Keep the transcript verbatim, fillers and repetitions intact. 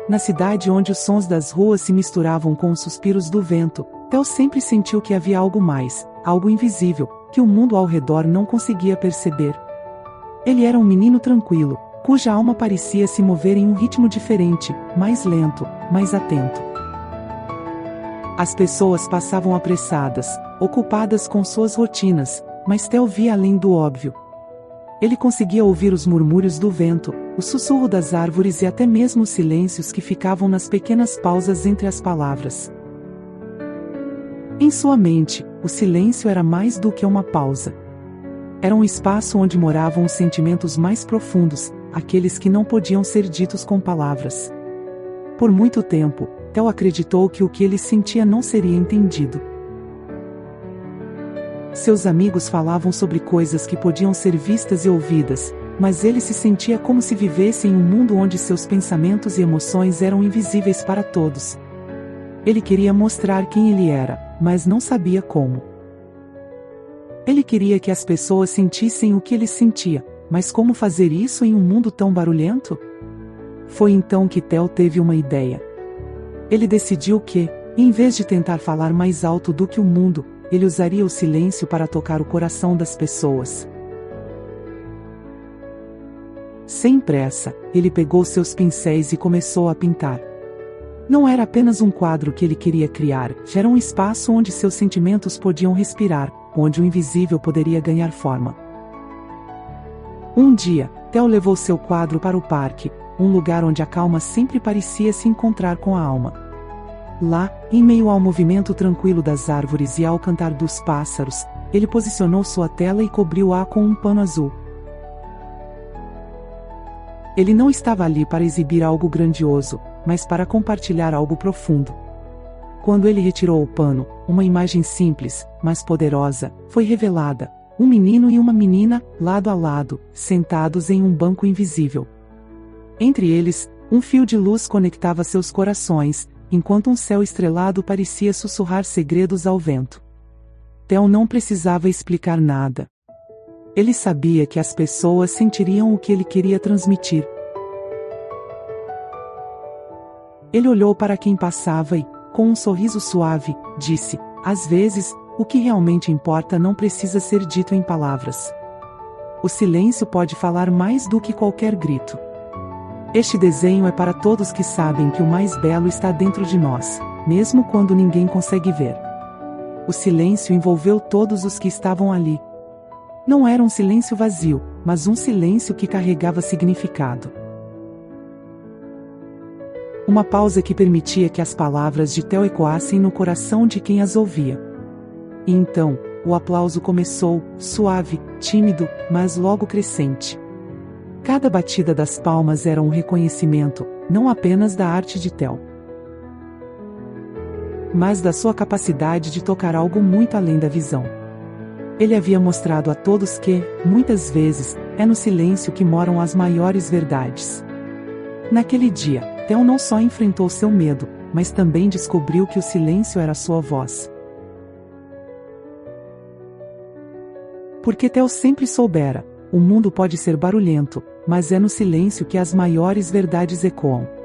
Na cidade onde os sons das ruas se misturavam com os suspiros do vento, Theo sempre sentiu que havia algo mais, algo invisível, que o mundo ao redor não conseguia perceber. Ele era um menino tranquilo, cuja alma parecia se mover em um ritmo diferente, mais lento, mais atento. As pessoas passavam apressadas, ocupadas com suas rotinas, mas Theo via além do óbvio. Ele conseguia ouvir os murmúrios do vento, o sussurro das árvores e até mesmo os silêncios que ficavam nas pequenas pausas entre as palavras. Em sua mente, o silêncio era mais do que uma pausa. Era um espaço onde moravam os sentimentos mais profundos, aqueles que não podiam ser ditos com palavras. Por muito tempo, Theo acreditou que o que ele sentia não seria entendido. Seus amigos falavam sobre coisas que podiam ser vistas e ouvidas, mas ele se sentia como se vivesse em um mundo onde seus pensamentos e emoções eram invisíveis para todos. Ele queria mostrar quem ele era, mas não sabia como. Ele queria que as pessoas sentissem o que ele sentia, mas como fazer isso em um mundo tão barulhento? Foi então que Theo teve uma ideia. Ele decidiu que, em vez de tentar falar mais alto do que o mundo, ele usaria o silêncio para tocar o coração das pessoas. Sem pressa, ele pegou seus pincéis e começou a pintar. Não era apenas um quadro que ele queria criar, já era um espaço onde seus sentimentos podiam respirar, onde o invisível poderia ganhar forma. Um dia, Theo levou seu quadro para o parque, um lugar onde a calma sempre parecia se encontrar com a alma. Lá, em meio ao movimento tranquilo das árvores e ao cantar dos pássaros, ele posicionou sua tela e cobriu-a com um pano azul. Ele não estava ali para exibir algo grandioso, mas para compartilhar algo profundo. Quando ele retirou o pano, uma imagem simples, mas poderosa, foi revelada: um menino e uma menina, lado a lado, sentados em um banco invisível. Entre eles, um fio de luz conectava seus corações, enquanto um céu estrelado parecia sussurrar segredos ao vento. Theo não precisava explicar nada. Ele sabia que as pessoas sentiriam o que ele queria transmitir. Ele olhou para quem passava e, com um sorriso suave, disse: às vezes, o que realmente importa não precisa ser dito em palavras. O silêncio pode falar mais do que qualquer grito. Este desenho é para todos que sabem que o mais belo está dentro de nós, mesmo quando ninguém consegue ver. O silêncio envolveu todos os que estavam ali. Não era um silêncio vazio, mas um silêncio que carregava significado. Uma pausa que permitia que as palavras de Theo ecoassem no coração de quem as ouvia. E então, o aplauso começou, suave, tímido, mas logo crescente. Cada batida das palmas era um reconhecimento, não apenas da arte de Theo, mas da sua capacidade de tocar algo muito além da visão. Ele havia mostrado a todos que, muitas vezes, é no silêncio que moram as maiores verdades. Naquele dia, Theo não só enfrentou seu medo, mas também descobriu que o silêncio era sua voz. Porque Theo sempre soubera: o mundo pode ser barulhento, mas é no silêncio que as maiores verdades ecoam.